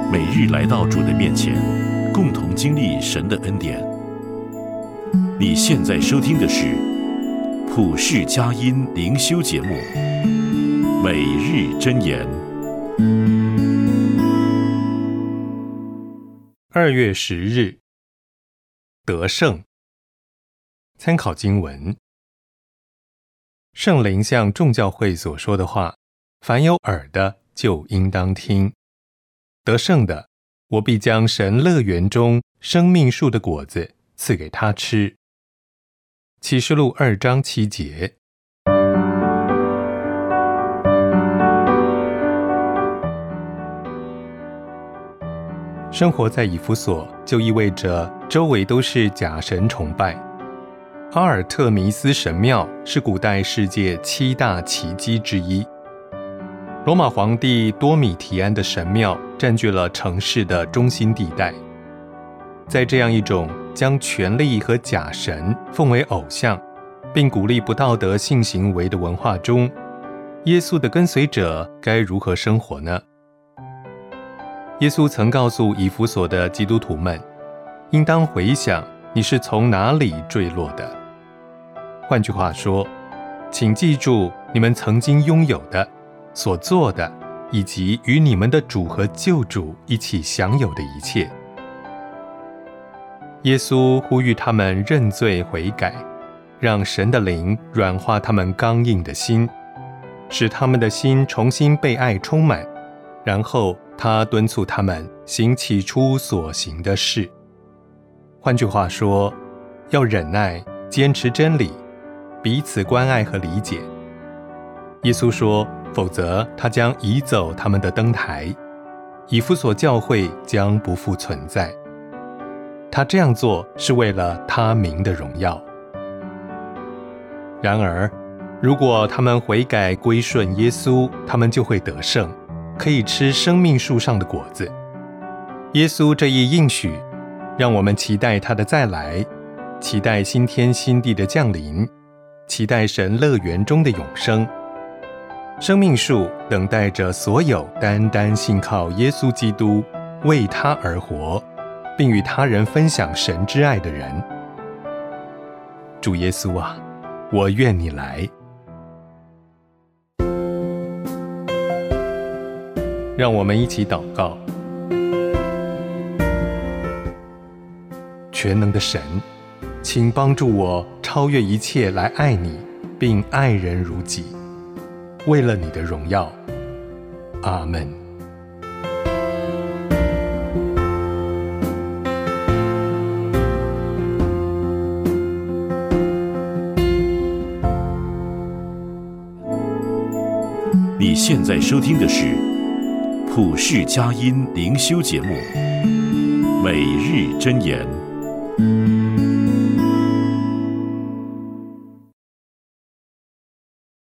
每日来到主的面前，共同经历神的恩典。你现在收听的是普世佳音灵修节目《每日箴言》。 2月10日，得胜。参考经文：圣灵向众教会所说的话，凡有耳的就应当听。得胜的，我必将神乐园中生命树的果子赐给他吃。启示录2章7节。生活在以弗所，就意味着周围都是假神崇拜。阿尔特弥斯神庙是古代世界7大奇迹之一。罗马皇帝多米提安的神庙占据了城市的中心地带。在这样一种将权力和假神奉为偶像，并鼓励不道德性行为的文化中，耶稣的跟随者该如何生活呢？耶稣曾告诉以弗所的基督徒们，应当回想你是从哪里坠落的。换句话说，请记住你们曾经拥有的、所做的，以及与你们的主和救主一起享有的一切。耶稣呼吁他们认罪悔改，让神的灵软化他们刚硬的心，使他们的心重新被爱充满，然后他敦促他们行起初所行的事。换句话说，要忍耐，坚持真理，彼此关爱和理解。耶稣说，否则他将移走他们的灯台，以弗所教会将不复存在。他这样做是为了他名的荣耀。然而，如果他们悔改归顺耶稣，他们就会得胜，可以吃生命树上的果子。耶稣这一应许，让我们期待他的再来，期待新天新地的降临，期待神乐园中的永生。生命树等待着所有单单信靠耶稣基督，为他而活，并与他人分享神之爱的人。主耶稣啊，我愿你来。让我们一起祷告。全能的神，请帮助我超越一切来爱你，并爱人如己，为了你的荣耀。阿们。 你现在收听的是普世佳音灵修节目《每日箴言》。